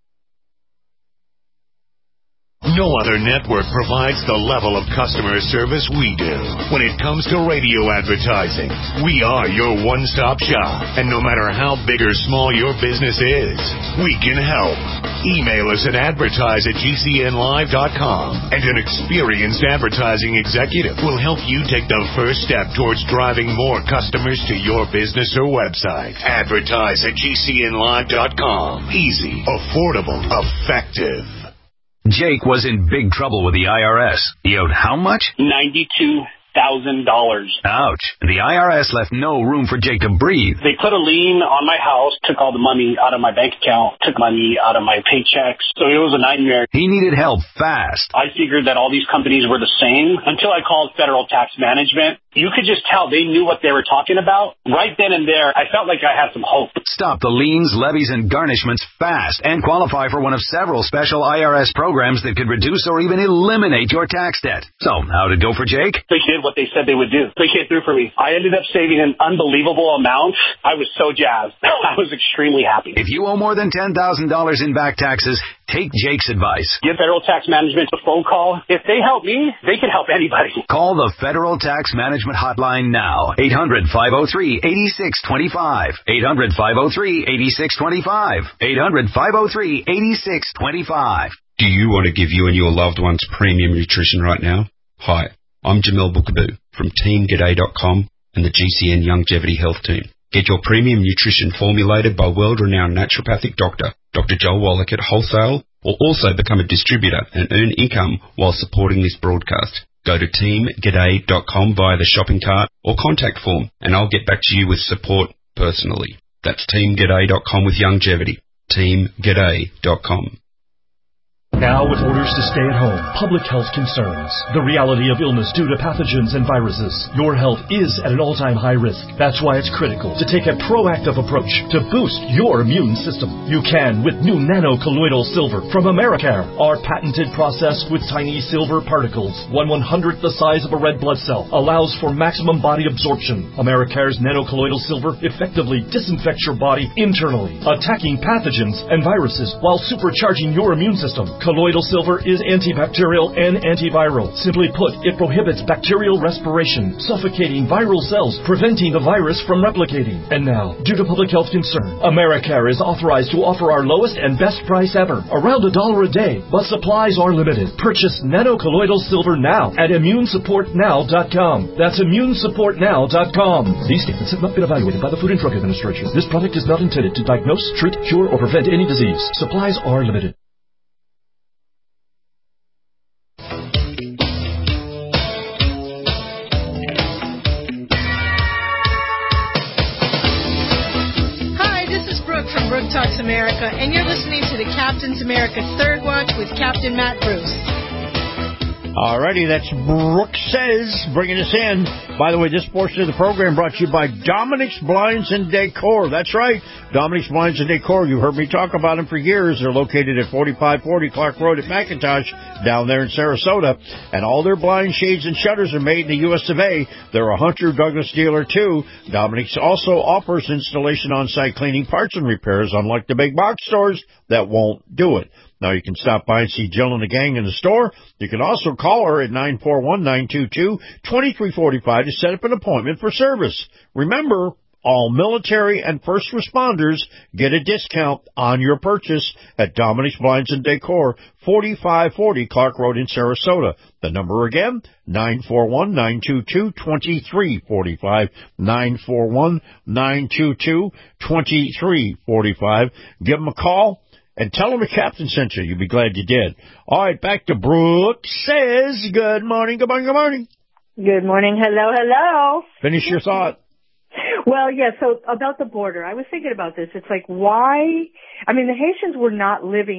No other network provides the level of customer service we do. When it comes to radio advertising, we are your one-stop shop. And no matter how big or small your business is, we can help. Email us at advertise at G C N live dot com, and an experienced advertising executive will help you take the first step towards driving more customers to your business or website. Advertise at G C N live dot com. Easy, affordable, effective. Jake was in big trouble with the I R S. He owed how much? ninety-two thousand dollars. Ouch. The I R S left no room for Jake to breathe. They put a lien on my house, took all the money out of my bank account, took money out of my paychecks. So it was a nightmare. He needed help fast. I figured that all these companies were the same until I called Federal Tax Management. You could just tell they knew what they were talking about. Right then and there, I felt like I had some hope. Stop the liens, levies, and garnishments fast and qualify for one of several special I R S programs that could reduce or even eliminate your tax debt. So, how did it go for Jake? They did what they said they would do. They came through for me. I ended up saving an unbelievable amount. I was so jazzed. I was extremely happy. If you owe more than ten thousand dollars in back taxes, take Jake's advice. Give Federal Tax Management a phone call. If they help me, they can help anybody. Call the Federal Tax Management Hotline now. eight hundred, five oh three, eight six two five. eight hundred, five oh three, eight six two five. eight hundred, five oh three, eight six two five. Do you want to give you and your loved ones premium nutrition right now? Hi, I'm Jamel Bookaboo from Team G'day dot com and the G C N Longevity Health Team. Get your premium nutrition formulated by world-renowned naturopathic doctor, Doctor Joel Wallach at wholesale, or also become a distributor and earn income while supporting this broadcast. Go to Team G'day dot com via the shopping cart or contact form, and I'll get back to you with support personally. That's Team G'day dot com with longevity. Team G'day dot com. Now with orders to stay at home, public health concerns, the reality of illness due to pathogens and viruses, your health is at an all-time high risk. That's why it's critical to take a proactive approach to boost your immune system. You can with new nano-colloidal silver from Americare. Our patented process with tiny silver particles, one one-hundredth the size of a red blood cell, allows for maximum body absorption. Americare's nano-colloidal silver effectively disinfects your body internally, attacking pathogens and viruses while supercharging your immune system. Colloidal silver is antibacterial and antiviral. Simply put, it prohibits bacterial respiration, suffocating viral cells, preventing the virus from replicating. And now, due to public health concern, Americare is authorized to offer our lowest and best price ever, around a dollar a day, but supplies are limited. Purchase nano-colloidal silver now at immune support now dot com. That's immune support now dot com. These statements have not been evaluated by the Food and Drug Administration. This product is not intended to diagnose, treat, cure, or prevent any disease. Supplies are limited. Talks America, and you're listening to the Captain's America Third Watch with Captain Matt Bruce. Alrighty, that's Brooke Says bringing us in. By the way, this portion of the program brought to you by Dominic's Blinds and Decor. That's right, Dominic's Blinds and Decor. You've heard me talk about them for years. They're located at forty-five forty Clark Road at McIntosh, down there in Sarasota. And all their blind shades and shutters are made in the U S of A. They're a Hunter Douglas dealer, too. Dominic's also offers installation on-site cleaning, parts, and repairs, unlike the big box stores that won't do it. Now, you can stop by and see Jill and the gang in the store. You can also call her at nine four one, nine two two, two three four five to set up an appointment for service. Remember, all military and first responders get a discount on your purchase at Dominic's Blinds and Decor, forty-five forty Clark Road in Sarasota. The number again, nine four one, nine two two, two three four five, nine four one, nine two two, two three four five. Give them a call. And tell them the captain sent you. You'll be glad you did. All right, back to Brooke Says. Good morning, good morning, good morning. Good morning. Hello, hello. Finish your thought. Well, yeah, so about the border, I was thinking about this. It's like, why? I mean, the Haitians were not living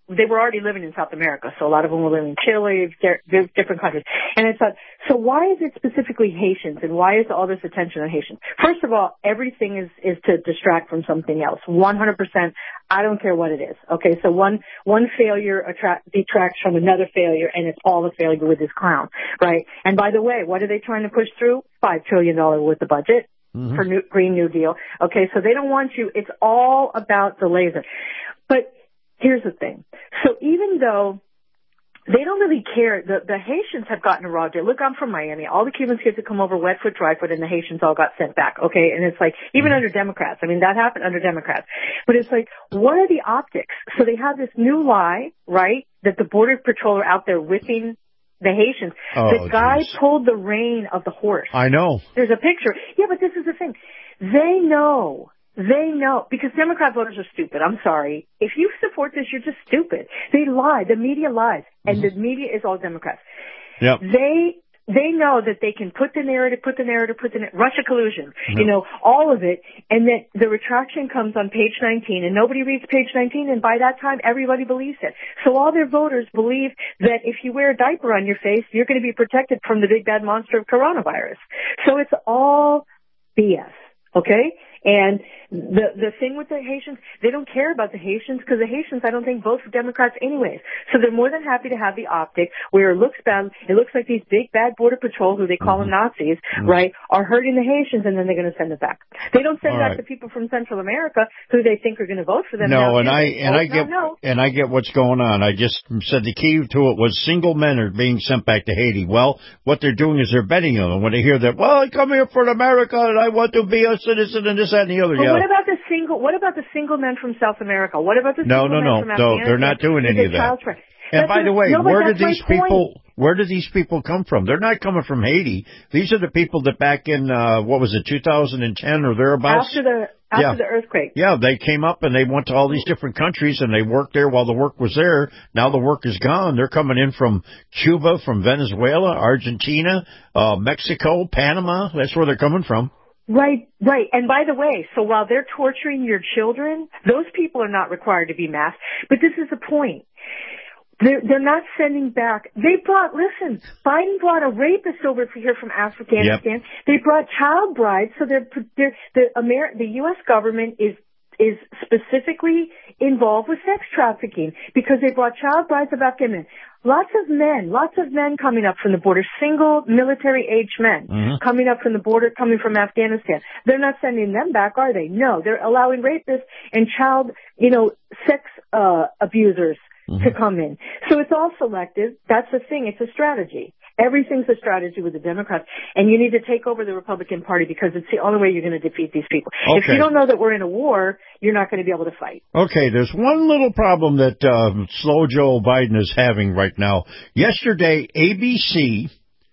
they were already living in South America, so a lot of them were living in Chile, different countries. And I thought, so why is it specifically Haitians, and why is all this attention on Haitians? First of all, everything is, is to distract from something else. one hundred percent. I don't care what it is. Okay, so one one failure attract, detracts from another failure, and it's all a failure with this clown, right? And by the way, what are they trying to push through? Five trillion dollars worth of budget. Mm-hmm. For new, Green New Deal. Okay, so they don't want you. It's all about the laser. But here's the thing. So even though they don't really care, the, the Haitians have gotten a raw deal. Look, I'm from Miami. All the Cuban kids that come over wet foot, dry foot, and the Haitians all got sent back. Okay, and it's like, even mm-hmm. under Democrats. I mean, that happened under Democrats. But it's like, what are the optics? So they have this new lie, right, that the Border Patrol are out there whipping the Haitians. Oh, the guy geez. pulled the rein of the horse. I know. There's a picture. Yeah, but this is the thing. They know. They know. Because Democrat voters are stupid. I'm sorry. If you support this, you're just stupid. They lie. The media lies. And mm-hmm. the media is all Democrats. Yep. They... They know that they can put the narrative, put the narrative, put the narrative, Russia collusion, mm-hmm. you know, all of it, and that the retraction comes on page nineteen, and nobody reads page nineteen, and by that time, everybody believes it. So all their voters believe that if you wear a diaper on your face, you're going to be protected from the big bad monster of coronavirus. So it's all B S, okay? And the the thing with the Haitians, they don't care about the Haitians because the Haitians, I don't think, vote for Democrats anyways. So they're more than happy to have the optic where it looks bad. It looks like these big bad Border Patrol, who they call mm-hmm. them Nazis, mm-hmm. right, are hurting the Haitians, and then they're going to send it back. They don't send All it back right. to people from Central America who they think are going to vote for them. No, now, and I and oh, I get no, no. and I get what's going on. I just said the key to it was single men are being sent back to Haiti. Well, what they're doing is they're betting on them when they hear that. Well, I come here for America and I want to be a citizen and this, that, and the other. But yeah. what about the single? What about the single men from South America? What about the no, single no, men no, from no, Afghanistan? no? They're not doing any of that. And That's by the way, no, where do that's these my people? point. Where do these people come from? They're not coming from Haiti. These are the people that back in uh what was it, two thousand ten or thereabouts? After the after yeah. the earthquake. Yeah, they came up and they went to all these different countries and they worked there while the work was there. Now the work is gone. They're coming in from Cuba, from Venezuela, Argentina, uh Mexico, Panama. That's where they're coming from. Right, right. And by the way, so while they're torturing your children, those people are not required to be masked. But this is the point. They're, they're not sending back. They brought, listen, Biden brought a rapist over here from Afghanistan. Yep. They brought child brides. So they're, they're, the Amer- the U S government is is specifically involved with sex trafficking because they brought child brides of Afghanistan. Lots of men, lots of men coming up from the border, single military-age men mm-hmm. coming up from the border, coming from Afghanistan. They're not sending them back, are they? No, they're allowing rapists and child, you know, sex uh abusers mm-hmm. to come in. So it's all selective. That's the thing. It's a strategy. Everything's a strategy with the Democrats, and you need to take over the Republican Party because it's the only way you're going to defeat these people. Okay. If you don't know that we're in a war, you're not going to be able to fight. Okay, there's one little problem that uh, slow Joe Biden is having right now. Yesterday, A B C,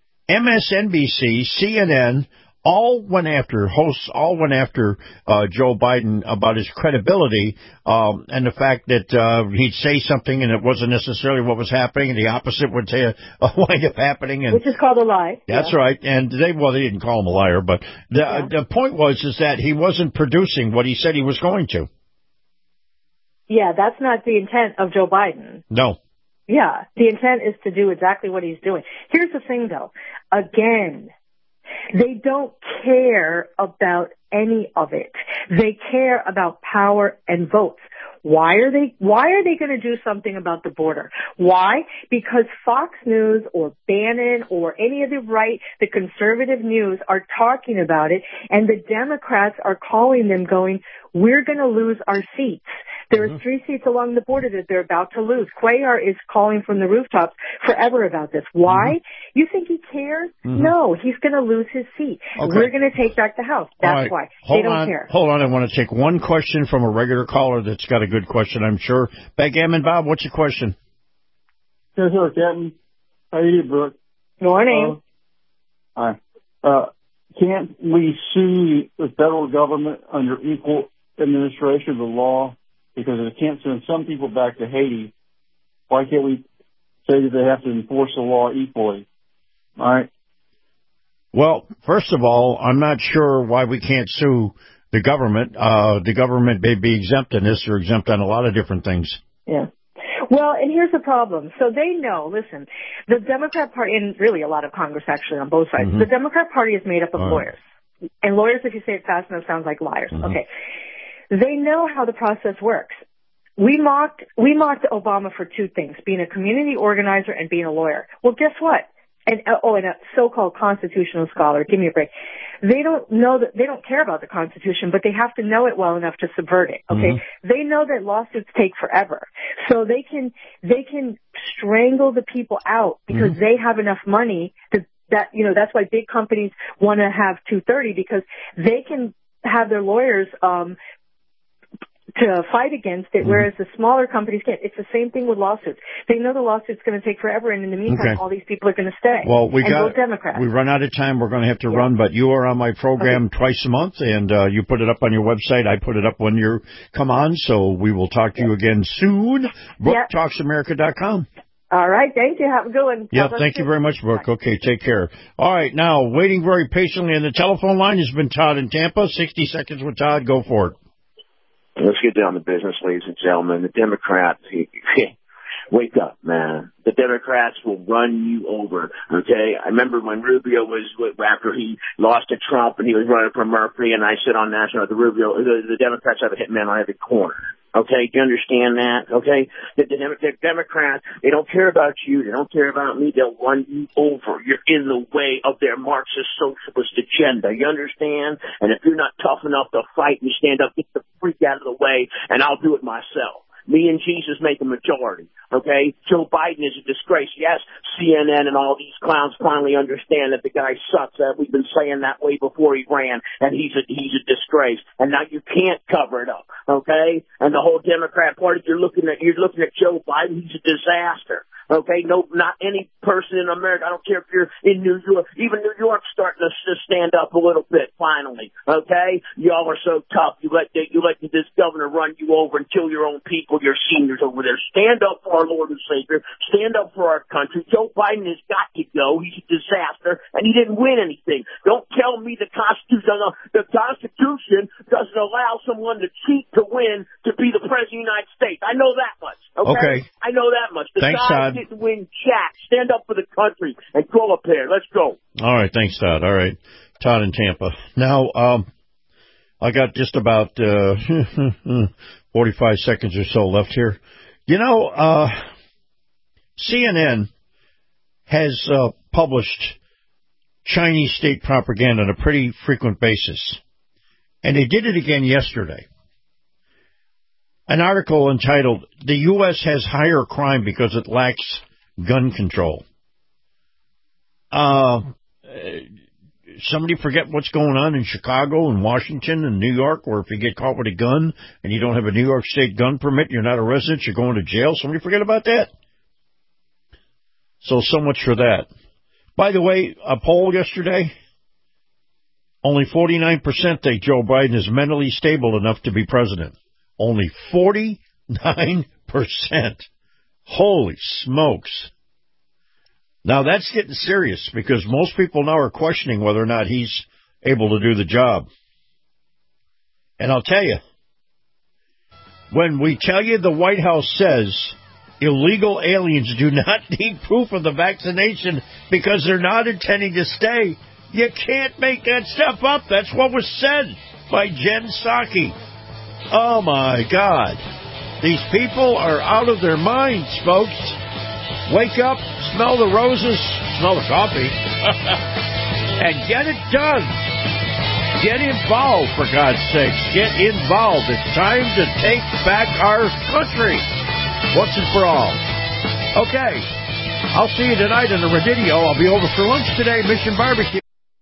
M S N B C, C N N, all went after, hosts all went after uh, Joe Biden about his credibility um, and the fact that uh, he'd say something and it wasn't necessarily what was happening, and the opposite would say, uh, wind up happening. And which is called a lie. That's yeah. right. And they, well, they didn't call him a liar, but the, yeah. the point was is that he wasn't producing what he said he was going to. Yeah, that's not the intent of Joe Biden. No. Yeah, the intent is to do exactly what he's doing. Here's the thing, though. Again, they don't care about any of it. They care about power and votes. Why are they, why are they going to do something about the border? Why? Because Fox News or Bannon or any of the right, the conservative news are talking about it, and the Democrats are calling them going, we're going to lose our seats. There are three seats along the border that they're about to lose. Cuellar is calling from the rooftops forever about this. Why? Mm-hmm. You think he cares? Mm-hmm. No, he's going to lose his seat. Okay. We're going to take back the House. That's right. why. Hold they don't on. care. Hold on. I want to take one question from a regular caller that's got a good question, I'm sure. Backgammon Bob, what's your question? Yes, sir, Captain. How are you, Brooke? Morning. Uh, hi. Uh, can't we sue the federal government under equal administration of the law? Because if it can't send some people back to Haiti, why can't we say that they have to enforce the law equally? All right. Well, first of all, I'm not sure why we can't sue the government. Uh, the government may be exempt in this or exempt on a lot of different things. Yeah. Well, and here's the problem. So they know, listen, the Democrat Party, and really a lot of Congress actually on both sides, mm-hmm. the Democrat Party is made up of All lawyers. Right. And lawyers, if you say it fast enough, sounds like liars. Mm-hmm. Okay. They know how the process works. We mocked, we mocked Obama for two things, being a community organizer and being a lawyer. Well, guess what? And, oh, and a so-called constitutional scholar, give me a break. They don't know that, they don't care about the Constitution, but they have to know it well enough to subvert it, okay? Mm-hmm. They know that lawsuits take forever. So they can, they can strangle the people out because mm-hmm. they have enough money to, that, you know, that's why big companies want to have two thirty because they can have their lawyers, um, to fight against it, mm-hmm. whereas the smaller companies can't. It's the same thing with lawsuits. They know the lawsuit's going to take forever, and in the meantime, okay. all these people are going to stay. Well, we and got vote Democrat. We run out of time. We're going to have to yeah. run, but you are on my program okay. twice a month, and uh, you put it up on your website. I put it up when you come on, so we will talk to yeah. you again soon. Brooke Talks America dot com. All right. Thank you. Have a good one. Yeah, thank you very much, Brooke. Okay, take care. All right, now, waiting very patiently on the telephone line has been Todd in Tampa. sixty seconds with Todd. Go for it. Let's get down to business, ladies and gentlemen. The Democrats, wake up, man. The Democrats will run you over, okay? I remember when Rubio was, after he lost to Trump and he was running for Murphy, and I said on national, the Rubio, the, the Democrats have a hitman on every corner. Okay, do you understand that? Okay, the, the, the Democrats, they don't care about you, they don't care about me, they'll run you over. You're in the way of their Marxist socialist agenda, you understand? And if you're not tough enough to fight and stand up, get the freak out of the way, and I'll do it myself. Me and Jesus make a majority, okay? Joe Biden is a disgrace. Yes, C N N and all these clowns finally understand that the guy sucks. Uh, we've been saying that way before he ran, and he's a, he's a disgrace. And now you can't cover it up, okay? And the whole Democrat Party, you're looking at, you're looking at Joe Biden, he's a disaster. Okay, no, not any person in America. I don't care if you're in New York. Even New York's starting to, to stand up a little bit. Finally, okay. Y'all are so tough. You let the, you let this governor run you over and kill your own people, your seniors over there. Stand up for our Lord and Savior. Stand up for our country. Joe Biden has got to go. He's a disaster, and he didn't win anything. Don't tell me the Constitution. The Constitution doesn't allow someone to cheat to win to be the president of the United States. I know that much. Okay, okay. I know that much. The Thanks, Todd. Didn't win jack. Stand up for the country and go up there. Let's go. All right. Thanks, Todd. All right. Todd in Tampa. Now, um, I got just about uh, forty-five seconds or so left here. You know, uh, C N N has uh, published Chinese state propaganda on a pretty frequent basis. And they did it again yesterday. An article entitled, "The U S has higher crime because it lacks gun control." Uh, somebody forget what's going on in Chicago and Washington and New York, where if you get caught with a gun and you don't have a New York State gun permit, you're not a resident, you're going to jail. Somebody forget about that? So, so much for that. By the way, a poll yesterday, only forty-nine percent think Joe Biden is mentally stable enough to be president. Only forty-nine percent. Holy smokes. Now, that's getting serious because most people now are questioning whether or not he's able to do the job. And I'll tell you, when we tell you the White House says illegal aliens do not need proof of the vaccination because they're not intending to stay, you can't make that stuff up. That's what was said by Jen Psaki. Oh, my God. These people are out of their minds, folks. Wake up, smell the roses, smell the coffee, and get it done. Get involved, for God's sakes. Get involved. It's time to take back our country once and for all. Okay. I'll see you tonight in the Radidio. I'll be over for lunch today, Mission Barbecue.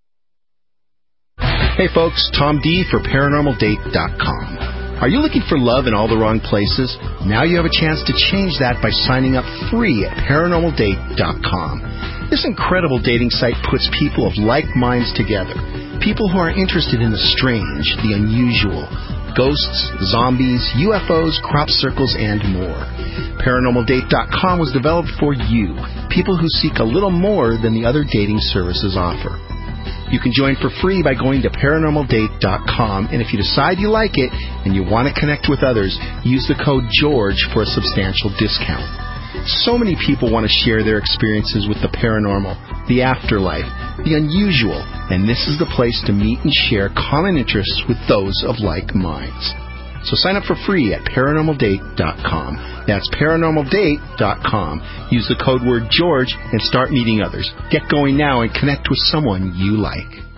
Hey, folks. Tom D. for Paranormal Date dot com. Are you looking for love in all the wrong places? Now you have a chance to change that by signing up free at Paranormal Date dot com. This incredible dating site puts people of like minds together. People who are interested in the strange, the unusual, ghosts, zombies, U F Os, crop circles, and more. Paranormal Date dot com was developed for you, people who seek a little more than the other dating services offer. You can join for free by going to paranormal date dot com, and if you decide you like it and you want to connect with others, use the code GEORGE for a substantial discount. So many people want to share their experiences with the paranormal, the afterlife, the unusual, and this is the place to meet and share common interests with those of like minds. So sign up for free at paranormal date dot com. That's paranormal date dot com. Use the code word GEORGE and start meeting others. Get going now and connect with someone you like.